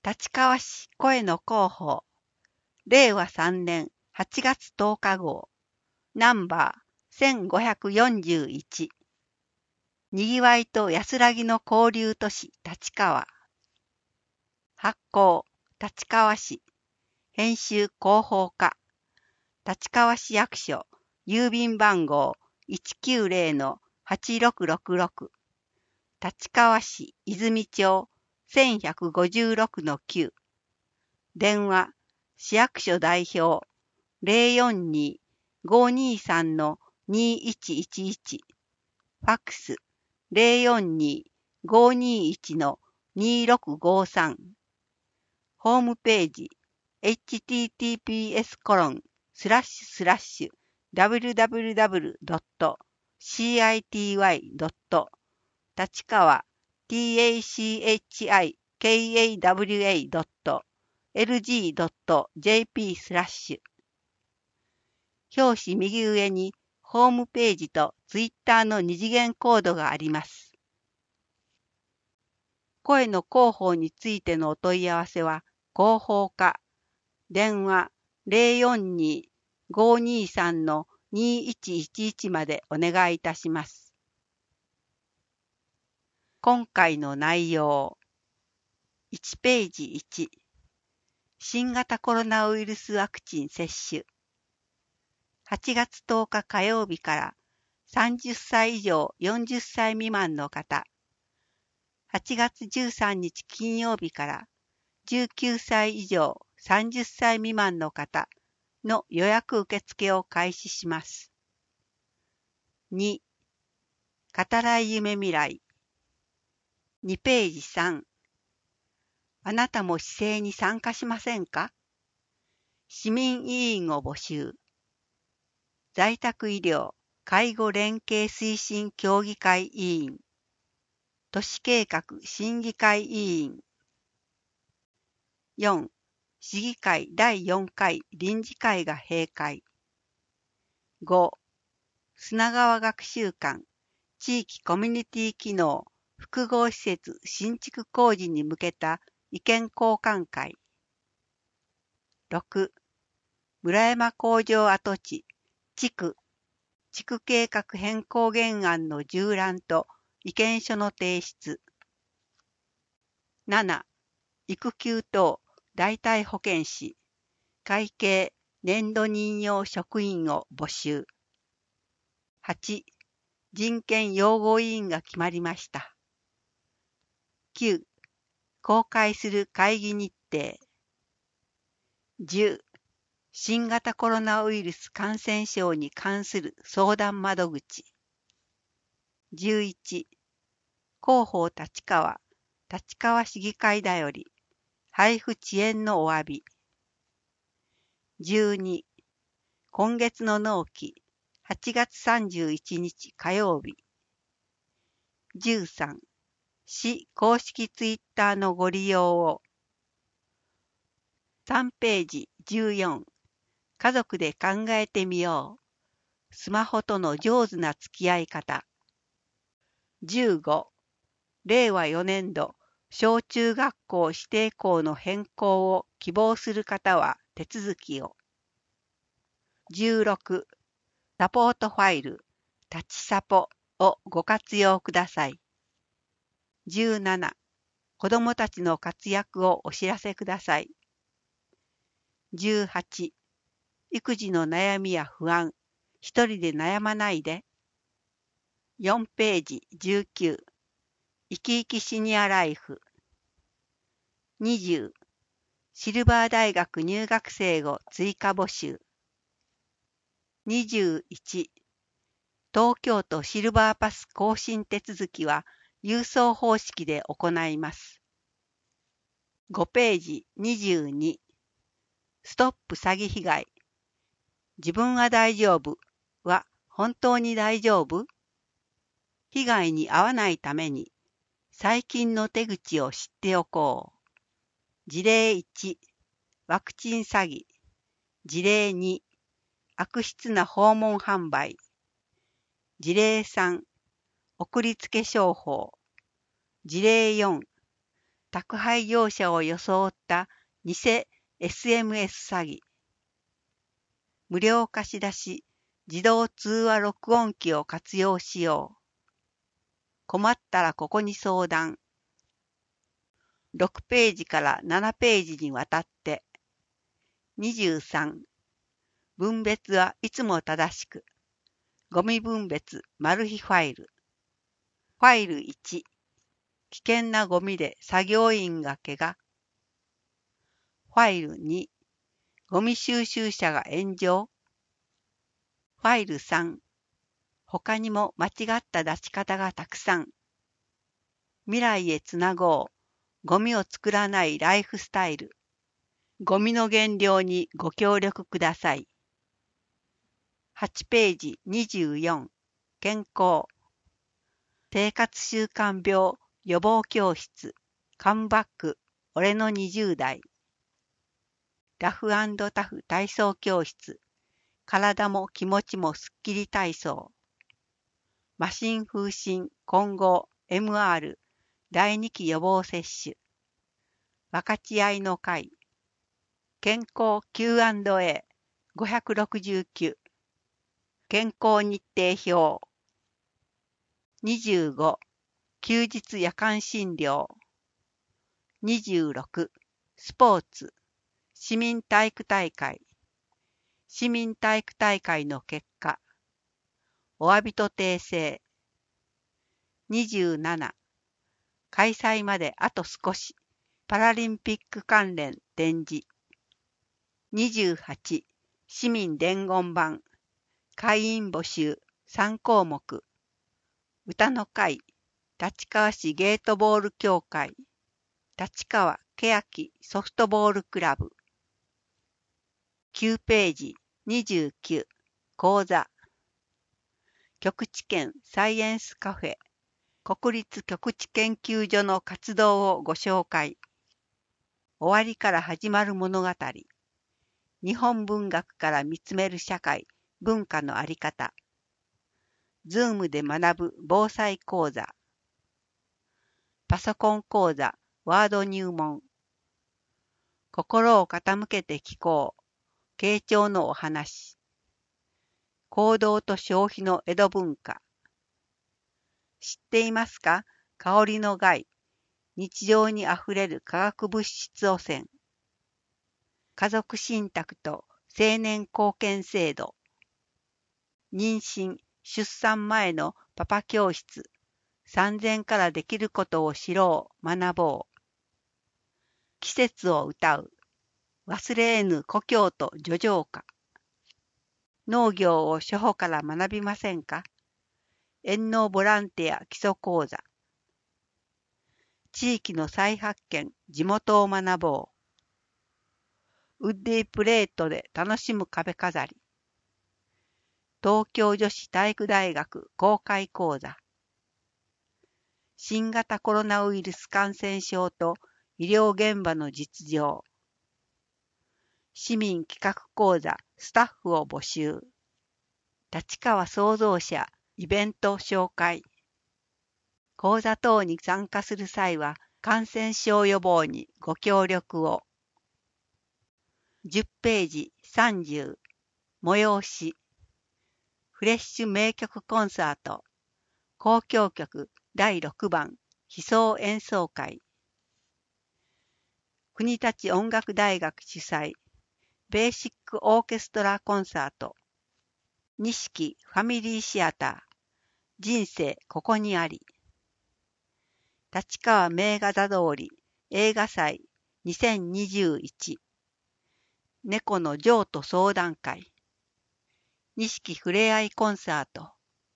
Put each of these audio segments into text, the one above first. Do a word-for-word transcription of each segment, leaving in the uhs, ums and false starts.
立川市声の広報、れいわさんねんはちがつとおか号、ナンバーせんごひゃくよんじゅういち。にぎわいと安らぎの交流都市立川。発行、立川市。編集広報課。立川市役所、郵便番号 いちきゅうぜろのはちろくろくろく。立川市泉町 せんひゃくごじゅうろくのきゅう。電話、市役所代表 ゼロよんにーごーにーさんのにいちいちいち。ファックス ゼロよんにーごーにーいちのにろくごさん。ホームページ エイチティーティーピーエスコロンスラッシュスラッシュダブリューダブリューダブリュードットシーアイティーワイドット立川 タカワ ドットエルジードットジェーピー スラッシュ。表紙右上にホームページとツイッターの二次元コードがあります。声の広報についてのお問い合わせは、広報課、電話 ゼロよんにーごーにーさんのにいちいちいちまでお願いいたします。今回の内容。いちページいち。新型コロナウイルスワクチン接種。はちがつとおか火曜日からさんじゅっさい以上よんじゅっさい未満の方。はちがつじゅうさんにち金曜日からじゅうきゅうさい以上さんじゅっさい未満の方の予約受付を開始します。に、語らい夢未来。にページさん。あなたも市政に参加しませんか？市民委員を募集。在宅医療介護連携推進協議会委員。都市計画審議会委員。よん. 市議会だいよんかい臨時会が閉会。ご. 砂川学習館地域コミュニティ機能複合施設新築工事に向けた意見交換会。ろく. 村山工場跡地地区地区計画変更原案の縦覧と意見書の提出。なな. 育休等代替保険士会計年度任用職員を募集。はち. 人権擁護委員が決まりました。きゅう. 公開する会議日程。じゅう. 新型コロナウイルス感染症に関する相談窓口。じゅういち. 広報立川立川市議会だより配布遅延のお詫び。じゅうに. 今月の納期はちがつさんじゅういちにち火曜日。じゅうさん. 市公式ツイッターのご利用を。さんページじゅうよん。家族で考えてみよう。スマホとの上手な付き合い方。じゅうご. れいわよねんど小中学校指定校の変更を希望する方は手続きを。じゅうろく. サポートファイル、タチサポをご活用ください。じゅうなな. 子どもたちの活躍をお知らせください。じゅうはち. 育児の悩みや不安、一人で悩まないで。よんページじゅうきゅう。生き生きシニアライフ。にじゅう. シルバー大学入学生を追加募集。にじゅういち. 東京都シルバーパス更新手続きは郵送方式で行います。ごページにじゅうに。ストップ詐欺被害。自分は大丈夫は本当に大丈夫？被害に遭わないために最近の手口を知っておこう。事例いち、ワクチン詐欺。事例に、悪質な訪問販売。事例さん、送りつけ商法。事例よん、 宅配業者を装った偽 エスエムエス 詐欺。無料貸し出し、自動通話録音機を活用しよう。困ったらここに相談。ろくページからななページにわたって。にじゅうさん、分別はいつも正しく。ゴミ分別マル秘ファイル。ファイルいち、危険なゴミで作業員が怪我。ファイルに、ゴミ収集車が炎上。ファイルさん、他にも間違った出し方がたくさん。未来へつなごう。ゴミを作らないライフスタイル。ゴミの減量にご協力ください。はちページにじゅうよん、健康。生活習慣病予防教室。カムバック。俺のにじゅう代。ラフ&タフ体操教室。体も気持ちもすっきり体操。マシン風疹混合 エムアール 第二期予防接種。分かち合いの会。健康 キューアンドエーごひゃくろくじゅうきゅう。健康日程表。にじゅうご、休日夜間診療。にじゅうろく、スポーツ。市民体育大会。市民体育大会の結果。お詫びと訂正。にじゅうなな、開催まであと少し。パラリンピック関連展示。にじゅうはち、市民伝言板。会員募集さん項目。歌の会。立川市ゲートボール協会。立川欅ソフトボールクラブ。きゅうページにじゅうきゅう、講座。極地研サイエンスカフェ。国立極地研究所の活動をご紹介。終わりから始まる物語。日本文学から見つめる社会、文化のあり方。ズームで学ぶ防災講座。パソコン講座、ワード入門。心を傾けて聞こう。傾聴のお話。行動と消費の江戸文化。知っていますか？香りの害。日常にあふれる化学物質汚染。家族信託と青年貢献制度。妊娠、出産前のパパ教室。産前からできることを知ろう、学ぼう。季節を歌う。忘れ得ぬ故郷と叙情歌。農業を初歩から学びませんか？遠農ボランティア基礎講座。地域の再発見、地元を学ぼう。ウッディプレートで楽しむ壁飾り。東京女子体育大学公開講座。新型コロナウイルス感染症と医療現場の実情。市民企画講座スタッフを募集。立川創造者イベント紹介。講座等に参加する際は感染症予防にご協力を。じゅっページさんじゅう、催し。フレッシュ名曲コンサート。交響曲だいろくばん悲愴演奏会。国立音楽大学主催。ベーシックオーケストラコンサート。錦ファミリーシアター。人生ここにあり。立川名画座通り映画祭にせんにじゅういち。猫の譲渡相談会。錦ふれあいコンサート。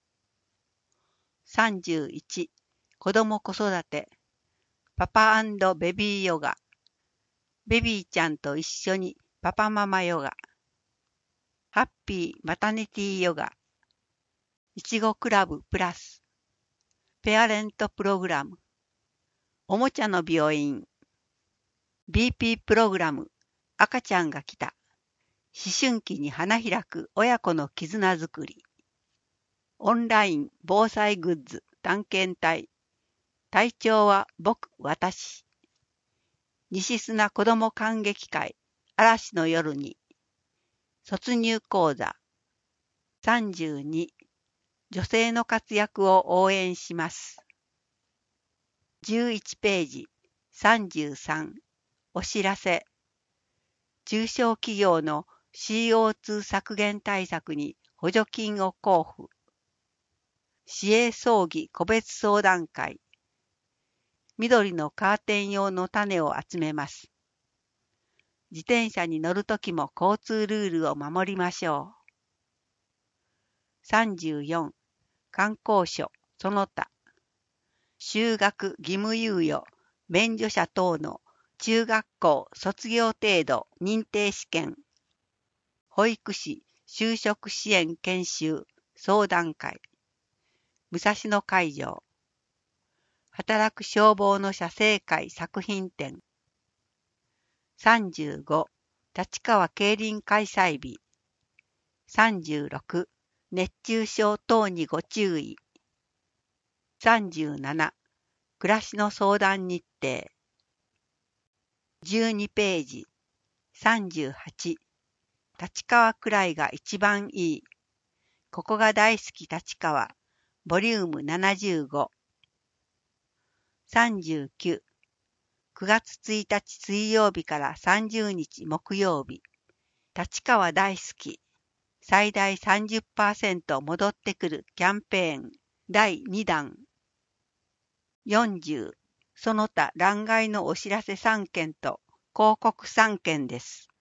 さんじゅういち、子ども子育て。パパ&ベビーヨガ。ベビーちゃんと一緒にパパママヨガ。ハッピーマタニティヨガ。いちごクラブプラス。ペアレントプログラム。おもちゃの病院。ビーピー プログラム。赤ちゃんが来た。思春期に花開く親子の絆づくり。オンライン防災グッズ探検隊。隊長は僕、私。 西砂子ども観劇会嵐の夜に卒入講座さんじゅうに女性の活躍を応援します。じゅういちページさんじゅうさんお知らせ中小企業の シーオーツー 削減対策に補助金を交付市営葬儀個別相談会緑のカーテン用の種を集めます。自転車に乗るときも交通ルールを守りましょう。さんじゅうよん観光所その他就学義務猶予免除者等の中学校卒業程度認定試験保育士就職支援研修相談会武蔵野会場働く消防の写生会作品展さんじゅうご立川競輪開催日さんじゅうろく熱中症等にご注意さんじゅうなな暮らしの相談日程じゅうにページさんじゅうはち立川くらいが一番いいここが大好き立川ボリュームななじゅうごさんじゅうきゅうくがつついたち水曜日からさんじゅうにち木曜日立川大好き最大 さんじゅっパーセント 戻ってくるキャンペーンだいにだんよんじゅうその他欄外のお知らせさんけんと広告さんけんです。